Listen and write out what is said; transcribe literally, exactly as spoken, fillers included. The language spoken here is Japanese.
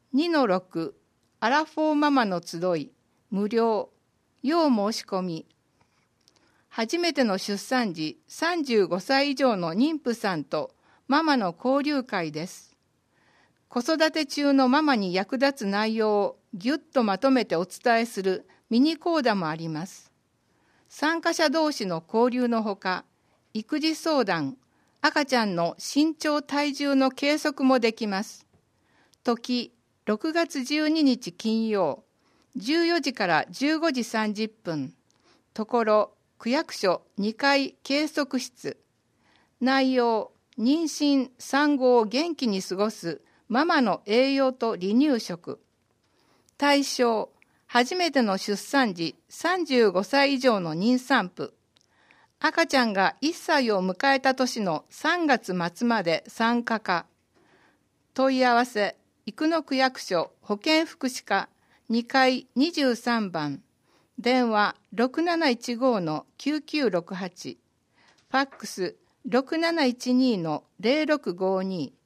にのろく アラフォーママの集い無料要申し込み。初めての出産時さんじゅうごさい以上の妊婦さんとママの交流会です。子育て中のママに役立つ内容をぎゅっとまとめてお伝えするミニ講座もあります。参加者同士の交流のほか、育児相談、赤ちゃんの身長体重の計測もできます。時、ろくがつじゅうににち金曜、じゅうよじからじゅうごじさんじゅっぷん、ところ区役所にかい計測室。内容、妊娠産後を元気に過ごすママの栄養と離乳食。対象、初めての出産時さんじゅうごさい以上の妊産婦。赤ちゃんがいっさいを迎えた年のさんがつまつまで参加か。問い合わせ、生野区役所保健福祉課にかいにじゅうさんばん。電話 ろくなないちご のきゅうきゅうろくはち。ファックス ろくなないちに のゼロろくごに。